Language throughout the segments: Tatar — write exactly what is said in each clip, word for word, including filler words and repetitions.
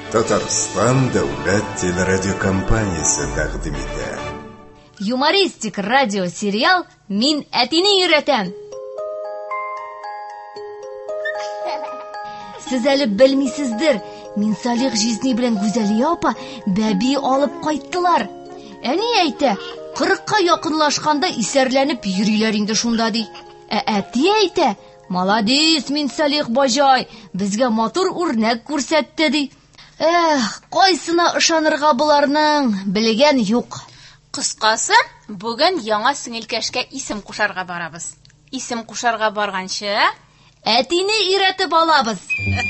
Татарстан дәүләт телерадиокомпаниясе тәкъдим итә. Юмористик радиосериал «Мин әтине өйрәтәм». Сез әле белмисездер, Минсалих Жизни белән Гүзәлия апа бәби алып кайттылар. Әни әйтә, кырыкка якынлашканда исәрләнеп йөриләр инде шунда ди. Ә әти әйтә, молодец, Минсалих баҗай, безгә матур үрнәк күрсәтте ди. Эх, кайсына ышанырга буларның, белгән юк. Кыскасы, бүген яңа сеңелкәшкә исем кушарга барабыз. Исем кушарга барганчы, әтине өйрәтеп алабыз.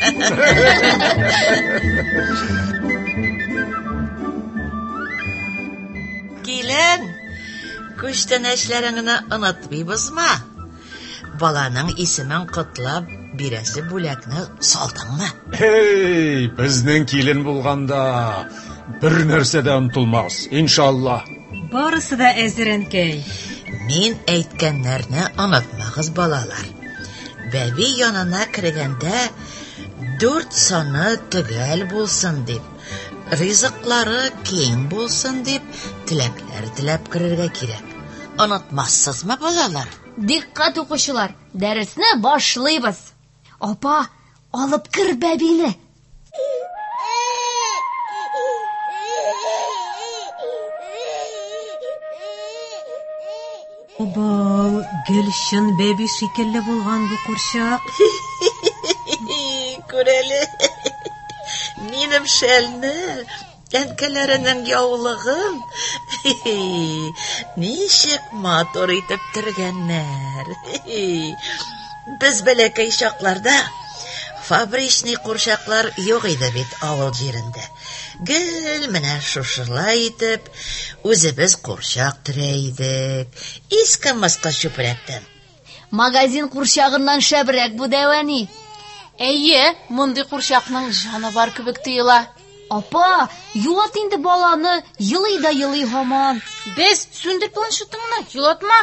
Килен, күчтән эшләреңне онытмыйбызмы? Баланың исемен котлап бирәсе бүләкне салдыңмы? Эй, безнең килен булганда бер нәрсә дә онытылмас, иншалла. Барысы да әзерәнкәй. Мин әйткәннәрне онытмагыз, балалар. Бәби янына кергәндә дүрт саны төгәл булсын дип, ризыклары киң булсын дип, теләкләр теләп керергә кирәк. Онытмассызмы, балалар? Диккать укучылар, дәресне башлыйбыз. Апа, алып кер бәбине. Бал, Гөлшин бәби шикелле булган бу курчак. Күрәле. Минем шәлне, әнкәләренең яулыгын. Ничек матур итеп тергәннәр. Без бәләкәй чакларда фабричный курчаклар юк иде бит авыл җирендә. Гел менә шушылай итеп, үзебез курчак төрә идек. Иске мыскы чүпрәктән. Магазин курчагыннан шәбрәк бу дәвәни. әйе, мондый курчакның җаны бар кебек тоела. Апа, юлат инде баланы, йылый да йылый һаман. Без сүндер планшетыңны, юлатма.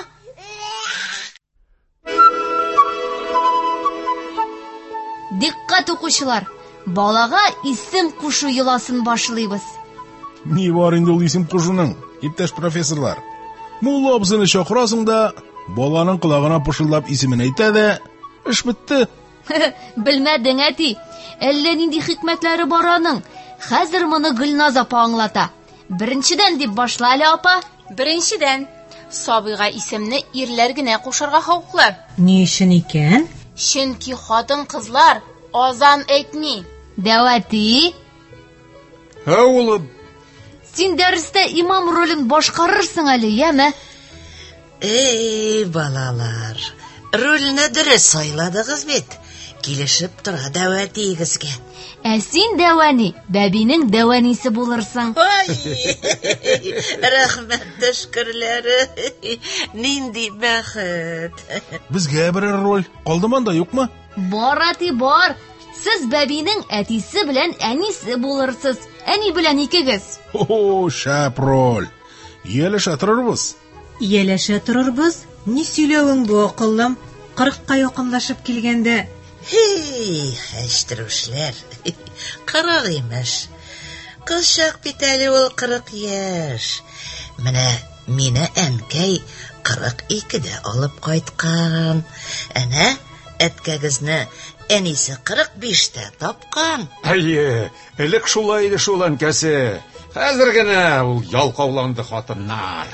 Диккать укучылар, балага исем кушу йоласын башлыйбыз. Ни бар инде ул исем кушуның, иптәш профессорлар? Мулла абзыйны чакырасың да, баланың колагына пышылдап исемен әйтә дә, эш бетте. Белмәдең, әти, әллә нинди хикмәтләре бар аның. Хәзер моны Гөлназ апа аңлата. Беренчедән дип башла әле, апа. Беренчедән, сабыйга исемне ирләр генә кушарга хокуклы. Ни өчен икән? Чөнки хатын-кызлар азан әйтми. Дәвәти, Һә, улым. син дәрестә имам ролен башкарырсың әле, яме? Эй, балалар, рольне дөрес сайладыгыз бит. Килешеп тора дәвәтигезгә. Ә син дәвәни, бәбинең дәвәнисе булырсың. Ай, рәхмәт төшкерләре. Нинди бәхет. Безгә берәр роль калдымы анда, юкмы? Бар, әти, бар. Сез бәбинең әтисе белән әнисе булырсыз. Әни белән икегез. О, шәп роль. Яләшә торырбыз. Яләшә торырбыз. Ни сөйләвең бу, акыллым? Кырыкка якынлашып килгәндә. Хей, хәштерүшләр. Кырык имеш. Кызчак бит әле ул кырык яшь. Менә мине әнкәй кырык икедә алып кайткан. Әнә әткәгезне әнисе кырык биштә тапкан. Әйе, элек шулай иде шул әнкәсе. Хәзер генә ул ялкауланды хатыннар.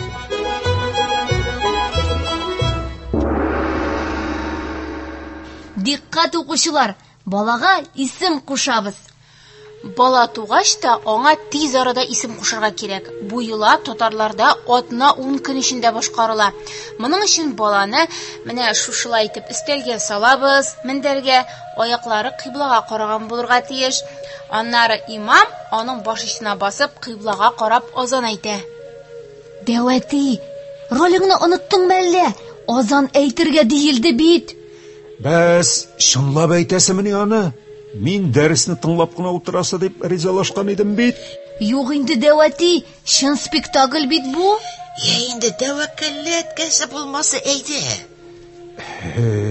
Диккать укучылар, балага исем кушабыз. Бала тугач та аңа тиз арада исем кушарга кирәк. Бу йола татарларда атна ун көн эчендә башкарыла. Моның өчен баланы менә шушылай итеп өстәлгә салабыз, мендәргә, аяклары кыйблага караган булырга тиеш. Аннары имам аның баш ишенә басып кыйблага карап азан әйтә. Дәвәти, ролеңне оныттыңмы әллә? Азан әйтергә диелде бит. Бәс, шунлап әйтәсемени аны? Мин дәресне тыңлап кына утырасы дип ризалашкан идем бит. Юк инде, Дәвәти, шын спектакль бит бу. Я инде тәвәккәлле әткәсе булмасы әйде.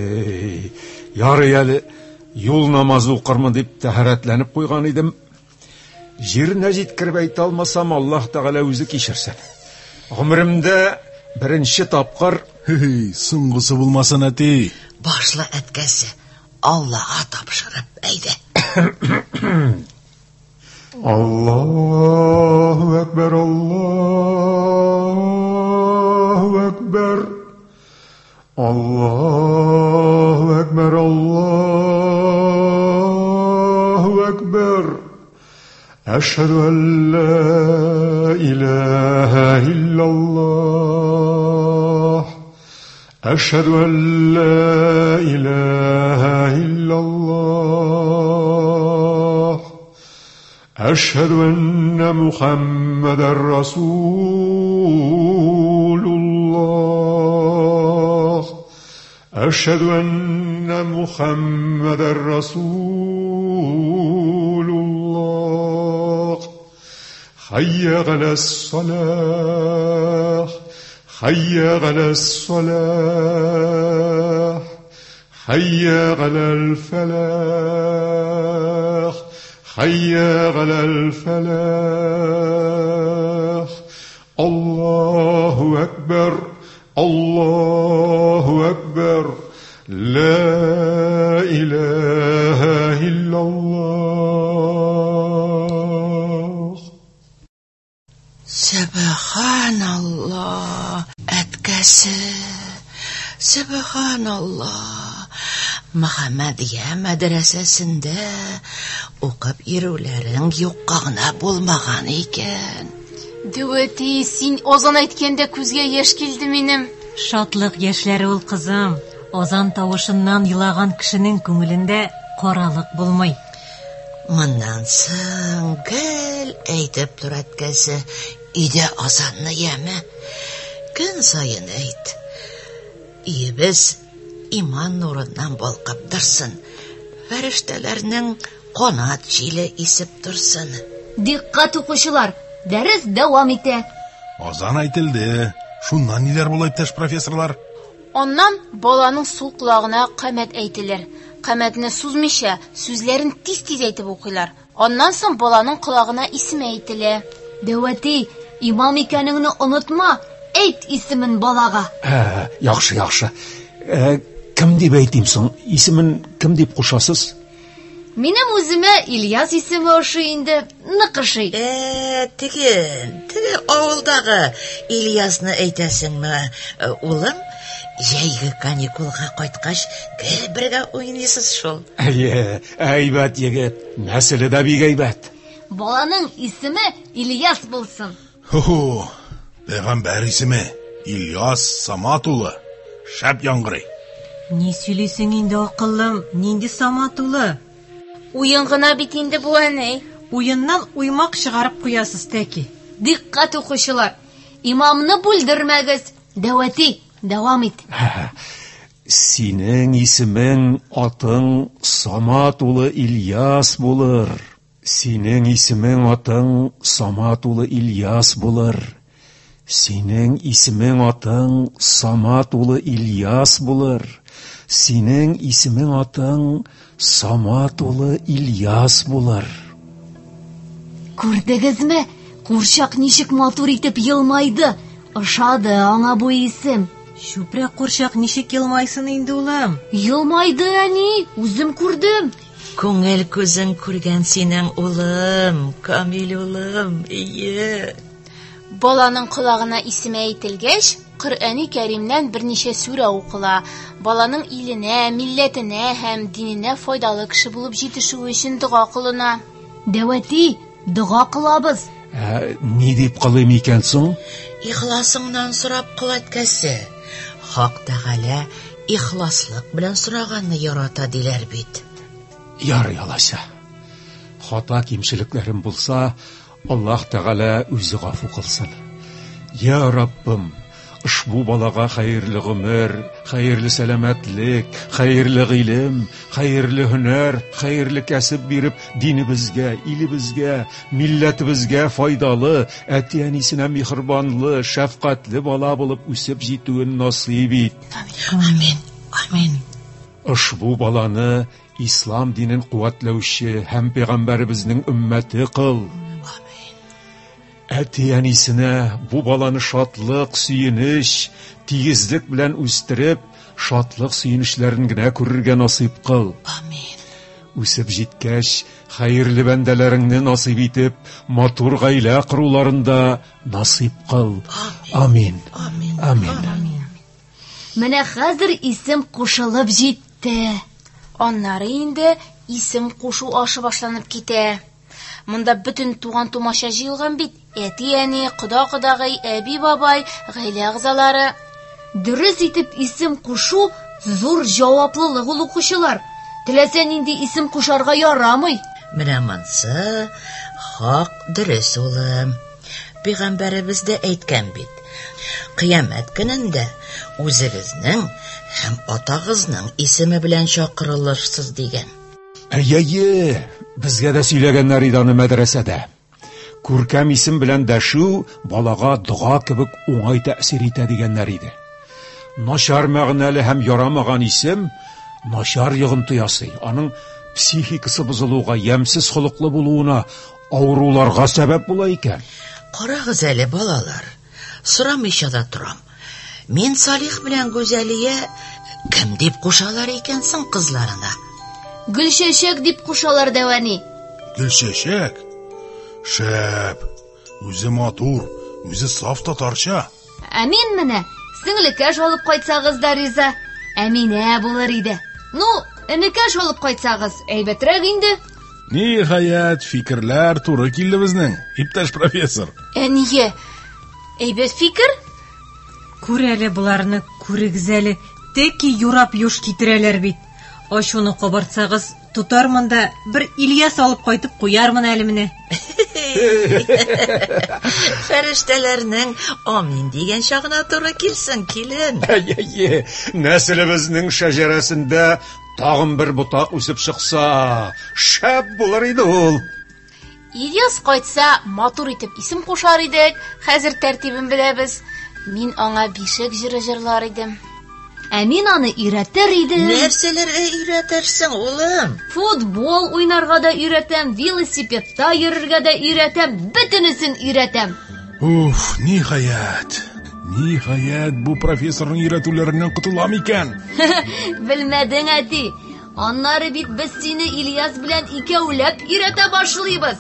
Эй, ярый әле юл намазы укырмын дип тәһарәтләнеп куйган идем. Җиренә җиткереп әйтә алмасам, Аллаһ Тәгалә үзе кичерсен. Гомеремдә беренче тапкыр, Хей, соңгысы булмасын әти. Башла әткәсе, Аллаға тапшырып әйдә. Аллаһу әкбәр, Аллаһу әкбәр. Аллаһу әкбәр, Аллаһу әкбәр. Әшһәдү ан ла илаһа иллаллаһ. Әшһәдү ан ла илаһа иллаллаһ. Әшһәдү анна Мухаммадар Расулуллаһ. Әшһәдү анна Мухаммадар Расулуллаһ. Хайя галас-салах, хайя галас-салах, хайя галал-фалах, хайя галал-фалах. Аллаһу әкбәр, Аллаһу әкбәр. Ла илаһа иллаллаһ. Субханаллах, әткәсе. Субханаллах. Мөхәммәдия мәдрәсәсендә укып йөрүләрең юкка гына булмаган икән. Дәвәти, син озан әйткәндә күзгә яшь килде минем. Шатлык яшьләре ул кызым. Озан тавышыннан елаган кешенең күңелендә каралык булмый. Моннан соң гел әйтеп тор әткәсе, өйдә азанны яме. Көн сайын әйт. Иебез иман нурыннан балкып торсын. Фәрештәләрнең канат җиле исеп торсын. Диккать укучылар, дәрес дәвам итә. Азан әйтелде. Шуннан ниләр була, иптәш профессорлар? Аннан баланың сул колагына камәт әйтелер. Камәтне сузмыйча, сүзләрен тиз-тиз әйтеп укыйлар. Аннан соң баланың колагына исеме әйтелә. Дәвәти, имам икәнеңне онытма, әйт исемен балага. Ә, яхшы, яхшы. Ә, кем дип әйтим соң? Исемен кем дип кушасыз? Минем үземә Ильяс исеме ошый инде, ныкышый. Э, теге, теге авылдагы Ильясны әйтәсеңме, улым? Җәйге каникулга кайткач, гел бергә уйныйсыз шул. Әйе, әйбәт егет. Нәселе дә бик әйбәт. Баланың исеме Ильяс булсын. Хо-хо, пәйгамбәр исеме Ильяс Самат улы. Шәп яңгырый. Ни сөйлисең инде акыллым, нинди Самат улы? Уен гына бит инде бу әнәй. Уеннан уймак чыгарып куясыз тәки. Диккать укучылар, имамны бүлдермәгез. Дәвәти, дәвам ит. Синең исемең, атың Самат улы Ильяс булыр. Синең исемең, атың Самат улы Ильяс булыр. Синең исемең, атың Самат улы Ильяс булыр. Синең исемең, атың Самат улы Ильяс булыр. Күрдегезме? Курчак ничек матур итеп елмайды. Ошады аңа бу исем. Шүпрәк курчак ничек елмайсын инде улым? Елмайды әни, үзем күрдем. Күңел күзен күргән синең улым, Камил улым, ие. Баланың колагына исеме әйтелгәч, Коръәни Кәримнән берничә сүрә укыла. Баланың иленә, милләтенә һәм диненә файдалы кеше булып җитешүе өчен дуга кылына. Дәвәти, дуга кылабыз. Ә, ни дип кылыйм икән соң? Ихласыңнан сорап кыл әткәсе. Хак Тәгалә ихласлык белән сораганны ярата диләр бит. Ярый алайса. Хата кимчелекләрем булса, Аллаһ Тәгалә үзе гафу кылсын. Я Раббым, ушбу балага хәерле гомер, хәерле сәламәтлек, хәерле гыйлем, хәерле һөнәр, хәерле кәсеп биреп, динебезгә, илебезгә, милләтебезгә файдалы, әти-әнисенә михрбанлы, шәфкатьле бала булып үсеп җитүен насыйп ит. Амин. Амин. Ушбу баланы ислам динен куәтләүче һәм пәйгамбәребезнең өммәте кыл. Әти-әнисенә бу баланы шатлык, сөенеч, тигезлек белән үстереп, шатлык сөенечләрен генә күрергә насыйп кыл. Амин. Үсеп җиткәч, хәерле бәндәләреңне насыйп итеп, матур гаилә коруларында насыйп кыл. Амин. Амин. Амин. Менә хәзер исем кушылып җитте. Аннары инде исем кушу ашы башланып китә. Монда бөтен туган-тумача җыелган бит. Әти-әни, кода-кодагый, әби-бабай, гаилә агзалары. Дөрес итеп исем кушу зур җаваплылык ул укучылар. Теләсә нинди исем кушарга ярамый. Менә монсы хак дөрес улым. Пәйгамбәребез дә әйткән бит. Кыямәт көнендә үзегезнең һәм атагызның исеме белән чакырылырсыз дигән. Әйе, безгә дә сөйләгәннәр иде аны мәдрәсәдә. Күркәм исем белән дәшү балага дуга кебек уңай тәэсир итә дигәннәр иде. Начар мәгънәле һәм ярамаган исем начар йогынты ясый. Аның психикасы бозылуга, ямсыз холыклы булуына, авыруларга сәбәп була икән. Карагыз әле, балалар. Сорамыйча да торам. Мин Салих белән Гүзәлия кем дип кушалар икән соң кызларына? Гөлчәчәк дип кушалар дәвани. Гөлчәчәк? Шәп. Үзе матур, үзе саф татарча. Ә мин менә сеңлекәш алып кайтсагыз да риза. Әминә булыр иде. Ну, энекәш алып кайтсагыз, әйбәтрәк инде. Ниһаять, фикерләр туры килде безнең, иптәш профессор. Әние, әйбәт фикер? Күр әле буларны, күрегез әле. Теки юрап юш китерәләр бит. Ашуны кабартсагыз, тутармын да бер Ильяс алып кайтып куярмын әле менә. Фәрештәләрнең амин дигән чагына туры килсен, килен. Әйе, нәселебезнең шәҗәрәсендә тагын бер ботак үсеп чыкса, шәп булыр иде ул. Ильяс кайтса, матур итеп исем кушар идек. Хәзер тәртибен беләбез. Мин аңа бишек җыры җырлар идем. Ә мин аны өйрәтер идем. Нәрсәләргә өйрәтерсең, улым? Футбол уйнарга да өйрәтәм, велосипедта йөрергә дә өйрәтәм, бөтенесен өйрәтәм. Уф, ниһаять. Ниһаять бу профессорның өйрәтүләреннән котылам икән. Белмәдең, әти. Аннары бит без сине Ильяс белән икәүләп өйрәтә башлыйбыз.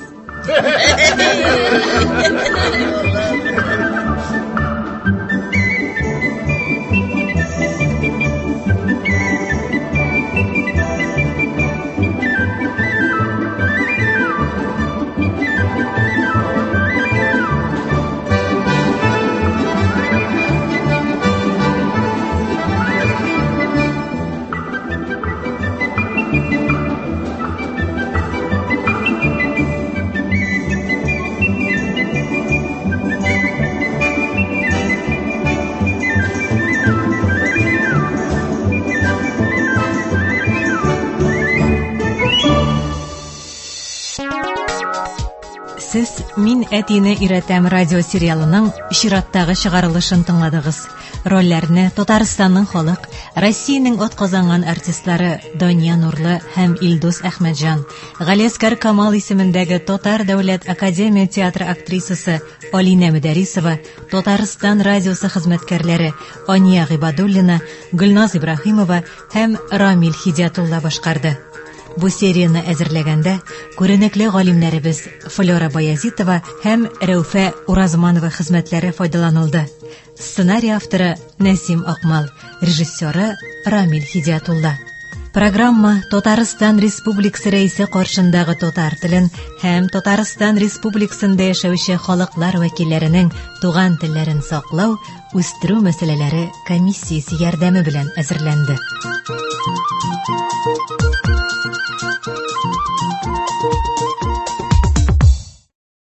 Сез «Мин әтине өйрәтәм» радиосериалының чираттагы чыгарылышын тыңладыгыз. Рольләрне Татарстанның халык, Россиянең атказанган артистлары Дания Нурлы һәм Илдус Әхмәтҗан, Галиәскәр Камал исемендәге Татар дәүләт академия театры актрисасы Алинә Мөдәрисова, Татарстан радиосы хезмәткәрләре Ания Гыйбадуллина, Гөлназ Ибраһимова һәм Рамил Хидиятулла башкарды. Бу серияны әзерләгәндә күренекле галимнәребез Флора Баязитова һәм Рәүфә Уразманова хезмәтләре файдаланылды. Сценарий авторы Нәсим Акмал, режиссеры Рамил Хидиятулла. Программа Татарстан Республикасы рәисе каршындагы татар телен һәм Татарстан Республикасында яшәүче халыклар вәкилләренең туган телләрен саклау, үстерү мәсьәләләре комиссиясе ярдәме белән әзерләнде. Thank you.